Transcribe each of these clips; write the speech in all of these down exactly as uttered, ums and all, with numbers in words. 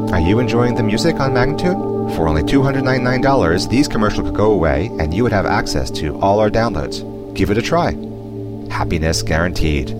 Are you enjoying the music on Magnatune? For only two hundred ninety-nine dollars, these commercials could go away and you would have access to all our downloads. Give it a try. Happiness guaranteed.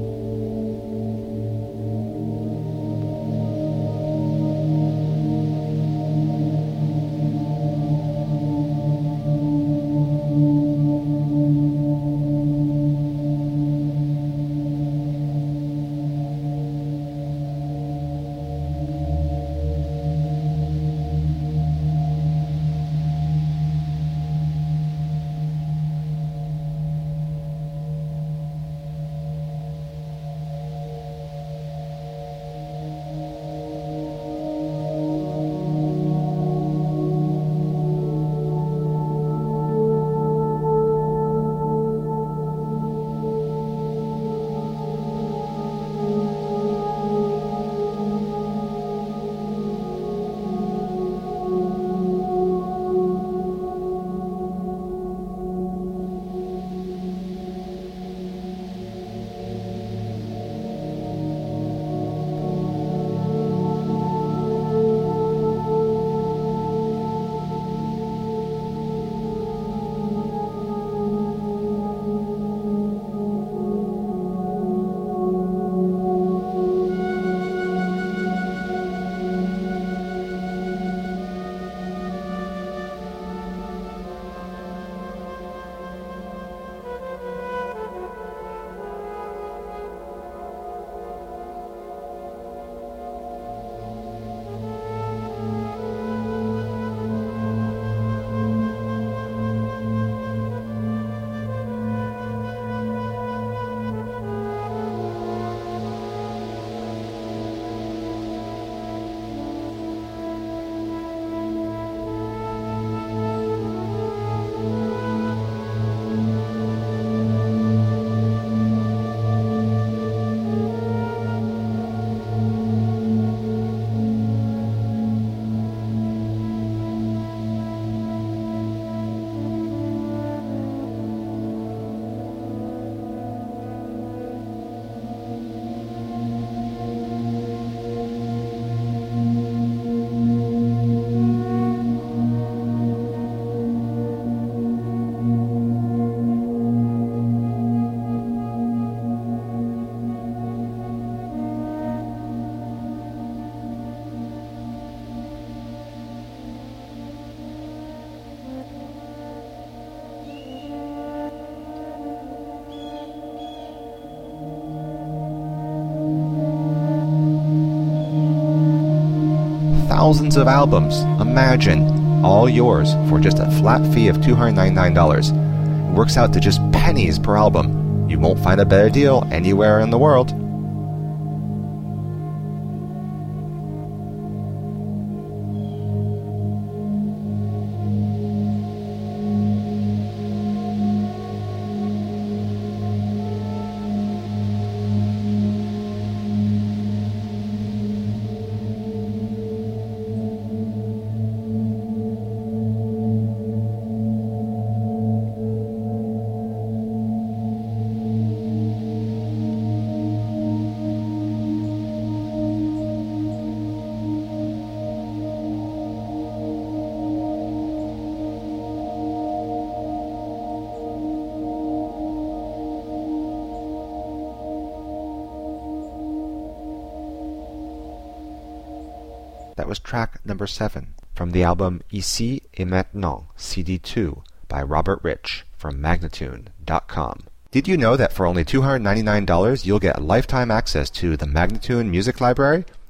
Thousands of albums, imagine, all yours for just a flat fee of two hundred ninety-nine dollars. It works out to just pennies per album. You won't find a better deal anywhere in the world. That was track number seven from the album Ici et Maintenant, C D two by Robert Rich from Magnatune dot com. Did you know that for only two hundred ninety-nine dollars you'll get lifetime access to the Magnatune Music Library?